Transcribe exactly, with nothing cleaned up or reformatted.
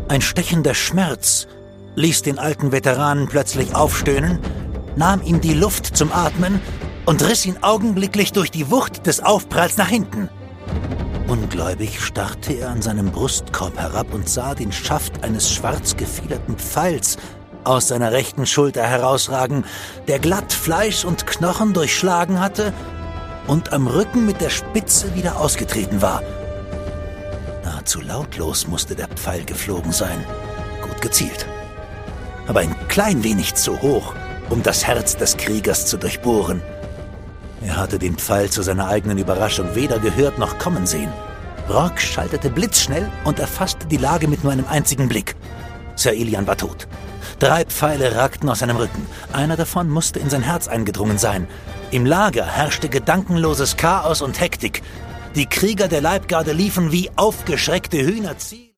Ein stechender Schmerz ließ den alten Veteranen plötzlich aufstöhnen, nahm ihm die Luft zum Atmen und riss ihn augenblicklich durch die Wucht des Aufpralls nach hinten. Ungläubig starrte er an seinem Brustkorb herab und sah den Schaft eines schwarz gefiederten Pfeils aus seiner rechten Schulter herausragen, der glatt Fleisch und Knochen durchschlagen hatte und am Rücken mit der Spitze wieder ausgetreten war. Nahezu lautlos musste der Pfeil geflogen sein. Gut gezielt. Aber ein klein wenig zu hoch, um das Herz des Kriegers zu durchbohren. Er hatte den Pfeil zu seiner eigenen Überraschung weder gehört noch kommen sehen. Rourke schaltete blitzschnell und erfasste die Lage mit nur einem einzigen Blick. Sir Elian war tot. Drei Pfeile ragten aus seinem Rücken. Einer davon musste in sein Herz eingedrungen sein. Im Lager herrschte gedankenloses Chaos und Hektik. Die Krieger der Leibgarde liefen wie aufgeschreckte Hühner ziel